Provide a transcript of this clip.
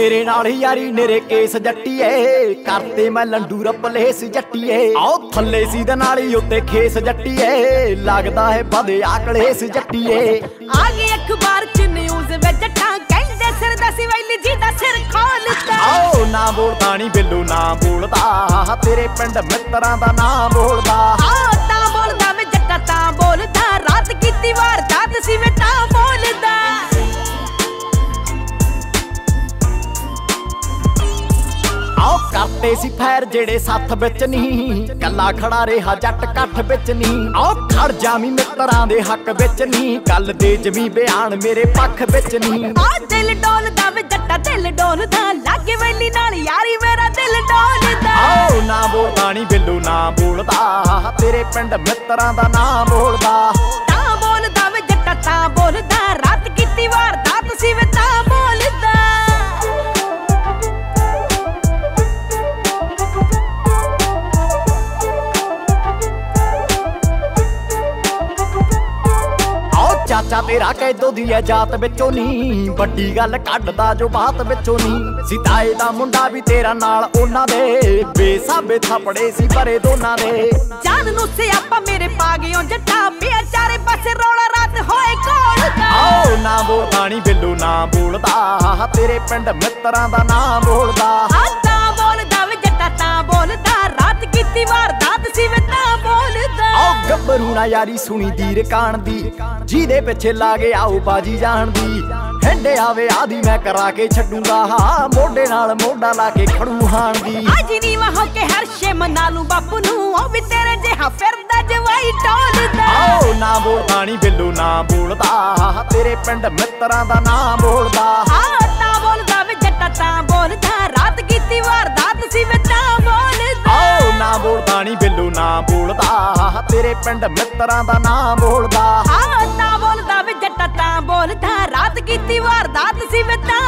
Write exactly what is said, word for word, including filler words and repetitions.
तेरे नाल यारी नेरे केस जट्टीए करते मैं लंडू रपलेस जट्टीए आओ थल्ले सीधे नाली उत्ते खेस जट्टीए लगदा है बदे आकलेस जट्टीए आ गई अखबार च न्यूज़ वे जट्टां कहंदे सिर दा सिवैली जी दा सिर खोलदा आओ ना बोलदा नी बिल्लू ना बोलदा तेरे पिंड मित्तरां दा ना बोलदा आओ तां बोलदा वे जट्टा तां बोलदा रात कीती वार दात सी वे तां बोलदा आओ करते सी फैर जेड़े साथ बिच नहीं कला खड़ा रहा जट कठ बिच नहीं आओ खड़ जामी मित्तरां दे हक बिच नहीं गल दे जमी बयान मेरे पक्ष बिच नहीं आ दिल डोलदा वे जट्टा दिल डोलदा लागे वैली नाल यारी मेरा दिल डोलदा आओ ना बोलदा नी बिल्लू ना बोलदा तेरे पिंड मित्तरां दा ना बोलदा तां बोलदा वे जट्टा तां बोलदा रात कीती वार दात सी वे तां बोलदा चाचा तेरा कैदो दी है जात बिचों नी बड़ी गल कड्डदा जो बात बिचों नी सिताए दा मुंडा भी तेरा नाल ओना दे बेसाबे थपड़े सी भरे दोना दे जान नू सियापा मेरे पा गयो जट्टा पिया चारे पासे रौला रात होए कोलदा आओ ना बोलदा नी बिल्लू ना बोलदा तेरे पिंड मित्तरां दा ना बोलदा आ तां बोलदा वे जट्टा तां बोलदा रात कीती वार दात सी वे तां बोलदा आओ गब्बरू ना यारी सुनी दीर कान दी ਜਿਹਦੇ ਪਿੱਛੇ ਲਾ ਕੇ ਆਓ ਬਾਜੀ ਜਾਣ ਦੀ ਹਿੰਡੇ ਆਵੇ ਆਦੀ ਮੈਂ ਕਰਾ ਕੇ ਛੱਡੂਗਾ ਹਾਂ ਮੋਢੇ ਨਾਲ ਮੋਢਾ ਲਾ ਕੇ ਖੜੂ ਹਾਣ ਦੀ ਅੱਜ ਨੀ ਵਾਹ ਕੇ ਹਰਸ਼ੇ ਮਨਾ ਲੂੰ ਬਾਪੂ ਨੂੰ ਉਹ ਵੀ ਤੇਰੇ ਜਿਹਾ ਫਿਰਦਾ ਜਵਾਈ ਟੋਲਦਾ ਆਓ ਨਾ ਬੋਲਦਾ ਨੀ ਬਿੱਲੂ ਨਾ ਬੋਲਦਾ ਤੇਰੇ ਪਿੰਡ ਮਿੱਤਰਾਂ ਦਾ ਨਾ ਬੋਲਦਾ ਹਾਂ ਤਾਂ ਬੋਲਦਾ ਵੇ ਜੱਟਾ ਤਾਂ ਬੋਲਦਾ ਰਾਤ ਕੀਤੀ ਵਾਰ ਦਾਤ ਸੀ ਵੇ ਤਾਂ ਬੋਲਦਾ ਆਓ ਨਾ ਬੋਲਦਾ ਨੀ ਬਿੱਲੂ ਨਾ ਬੋਲਦਾ ਤੇਰੇ ਪਿੰਡ ਮਿੱਤਰਾਂ ਦਾ ਨਾ ਬੋਲਦਾ ਹਾਂ ਤਾਂ ਬੋਲਦਾ ਵੇ ਜੱਟਾ ਤਾਂ ਬੋਲਦਾ ਰਾਤ ਕੀਤੀ ਵਾਰ ਦਾਤ ਸੀ ਵੇ ਤਾਂ